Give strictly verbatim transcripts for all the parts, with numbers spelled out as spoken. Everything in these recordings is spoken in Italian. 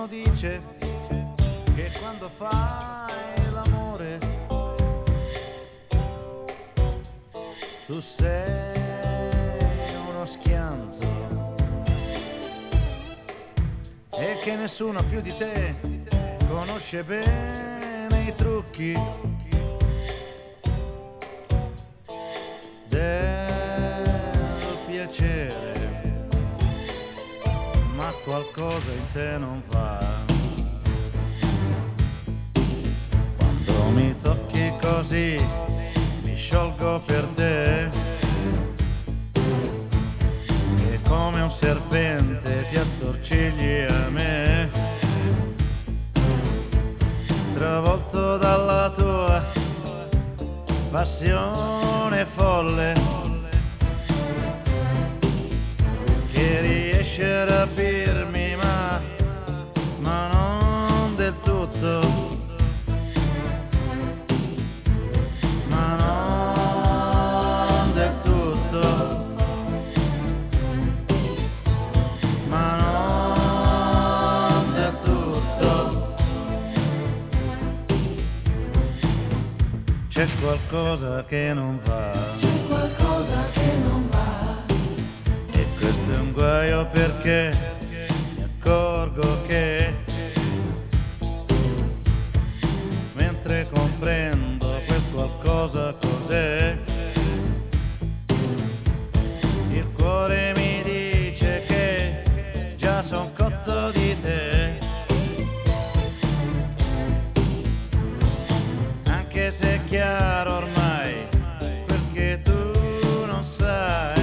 Qualcuno dice che quando fai l'amore tu sei uno schianto e che nessuno più di te conosce bene i trucchi del piacere, ma qualcosa in te non va. Quando mi tocchi così mi sciolgo per te e come un serpente ti attorcigli a me, travolto dalla tua passione folle che riesce a rapirmi ma, ma non del tutto, ma non del tutto, ma non del tutto. C'è qualcosa che non va, C'è qualcosa che non va, e questo è un guaio perché mi accorgo che mentre comprendo quel qualcosa cos'è, il cuore mi dice che già son cotto di te, anche se è chiaro ormai perché tu non sai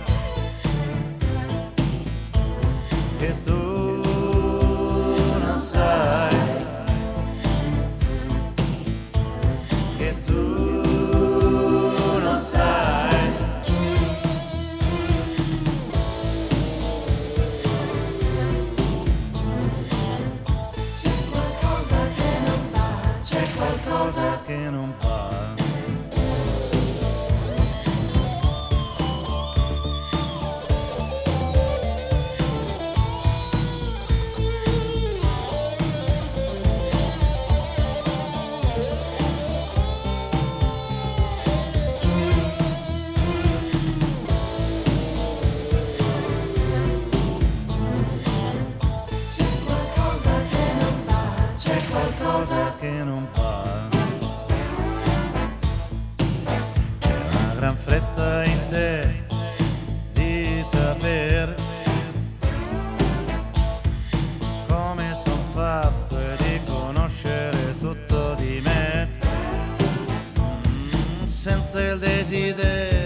che tu non sai che tu non sai. c'è qualcosa che non va, c'è qualcosa Che non va. c'è qualcosa che non va, c'è qualcosa Che non va. C'è una gran fretta in te di saper come son fatto e di conoscere tutto di me, mm, senza il desiderio